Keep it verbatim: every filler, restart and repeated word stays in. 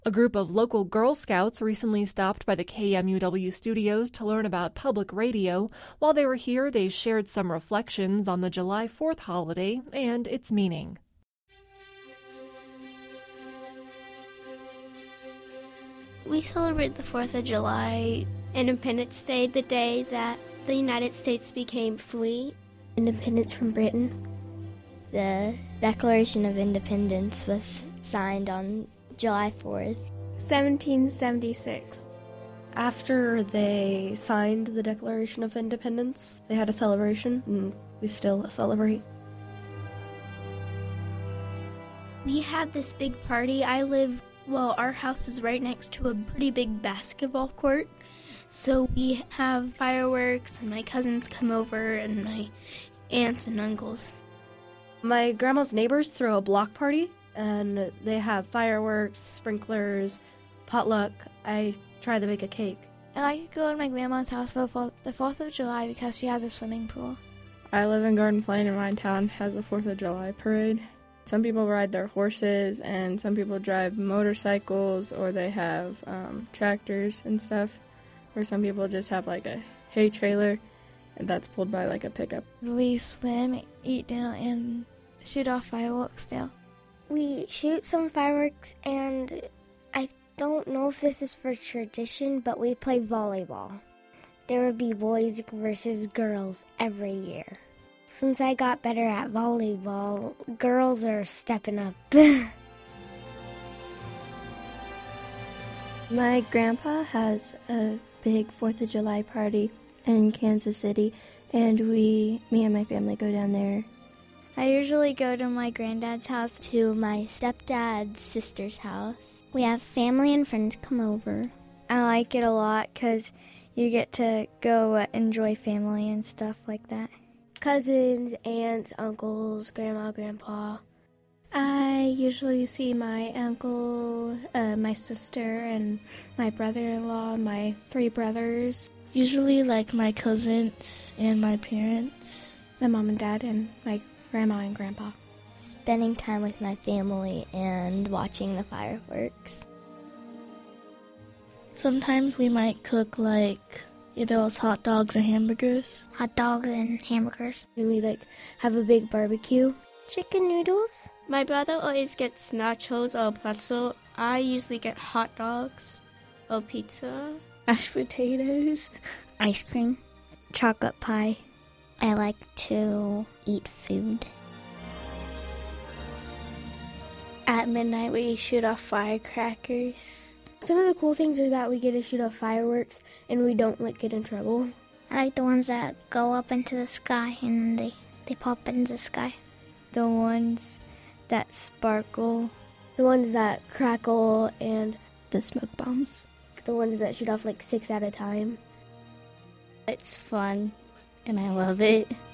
A group of local Girl Scouts recently stopped by the K M U W studios to learn about public radio. While they were here, they shared some reflections on the July fourth holiday and its meaning. We celebrate the fourth of July, Independence Day, the day that the United States became free. Independence from Britain. The Declaration of Independence was signed on July fourth. seventeen seventy-six. After they signed the Declaration of Independence, they had a celebration, and we still celebrate. We had this big party. I live, well, our house is right next to a pretty big basketball court. So we have fireworks, and my cousins come over, and my aunts and uncles. My grandma's neighbors throw a block party, and they have fireworks, sprinklers, potluck. I try to make a cake. I like to go to my grandma's house for the fourth of July because she has a swimming pool. I live in Garden Plain, and my town has a fourth of July parade. Some people ride their horses, and some people drive motorcycles, or they have um, tractors and stuff. Or some people just have like a hay trailer, and that's pulled by like a pickup. We swim, eat dinner, and shoot off fireworks there. We shoot some fireworks, and I don't know if this is for tradition, but we play volleyball. There would be boys versus girls every year. Since I got better at volleyball, girls are stepping up. My grandpa has a big fourth of July party in Kansas City, and we, me and my family go down there. I usually go to my granddad's house. To my stepdad's sister's house. We have family and friends come over. I like it a lot because you get to go uh, enjoy family and stuff like that. Cousins, aunts, uncles, grandma, grandpa. I usually see my uncle, uh, my sister, and my brother-in-law, my three brothers. Usually like my cousins and my parents. My mom and dad and my grandma and grandpa. Spending time with my family and watching the fireworks. Sometimes we might cook like either else hot dogs or hamburgers. Hot dogs and hamburgers. And we like have a big barbecue. Chicken noodles. My brother always gets nachos or pretzel. I usually get hot dogs or pizza. Mashed potatoes. Ice cream. Chocolate pie. I like to eat food. At midnight, we shoot off firecrackers. Some of the cool things are that we get to shoot off fireworks and we don't like get in trouble. I like the ones that go up into the sky and they, they pop into the sky. The ones that sparkle. The ones that crackle and the smoke bombs. The ones that shoot off like six at a time. It's fun, and I love it.